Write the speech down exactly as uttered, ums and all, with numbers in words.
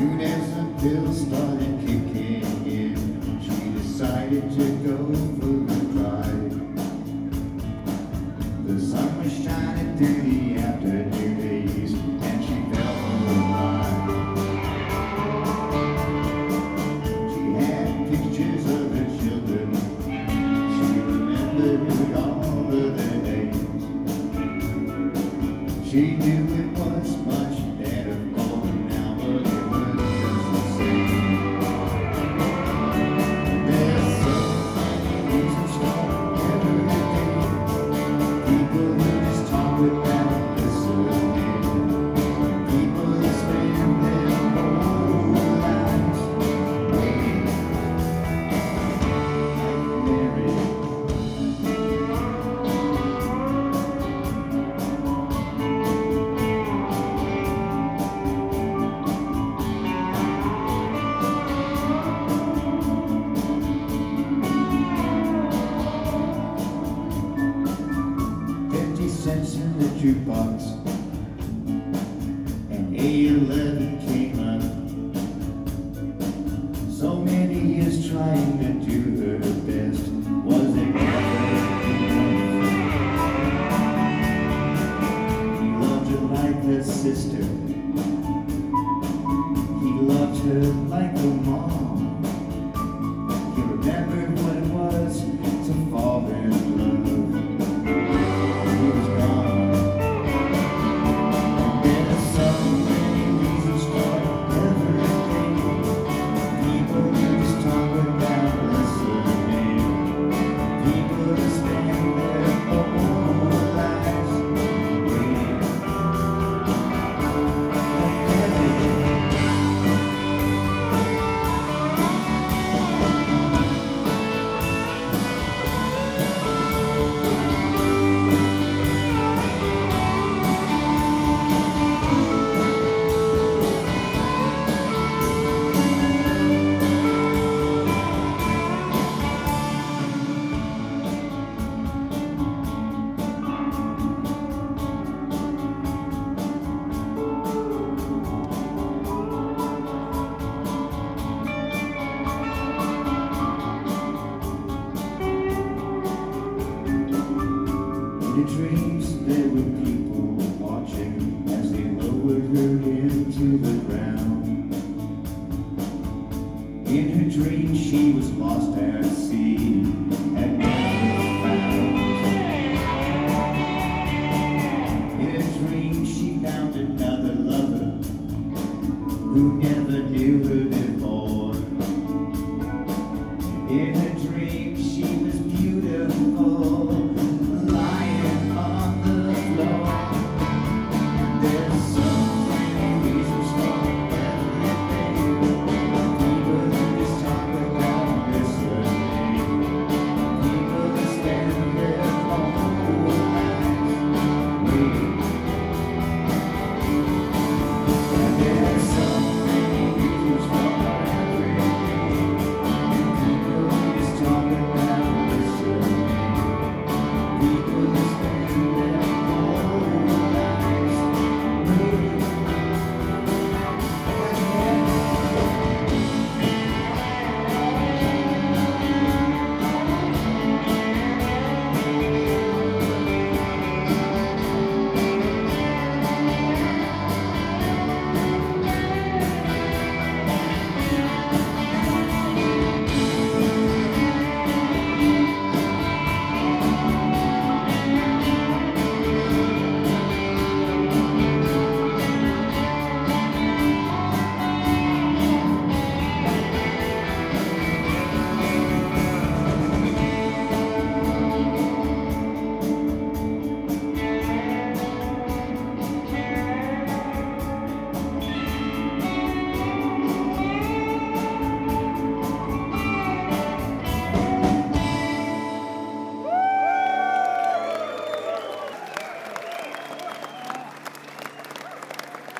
Soon as the pills started kicking in, she decided to go for a drive. The sun was shining through the afternoon haze, and she felt alive. She had pictures of her children. She remembered all of their names. She knew it was much better for them now, but it was just the same. There's so many reasons for every day. People who just talk without listening. People who spend their whole lives waiting, like Mary. Cents in the jukebox, and A eleven came up. So many years trying to do her best, was it ever enough? He loved her like a sister, he loved her like a mom. He remembered what it was to fall in love. In her dreams there were people watching as they lowered her into the ground. In her dreams she was lost at sea and never found. In her dreams she found another lover who never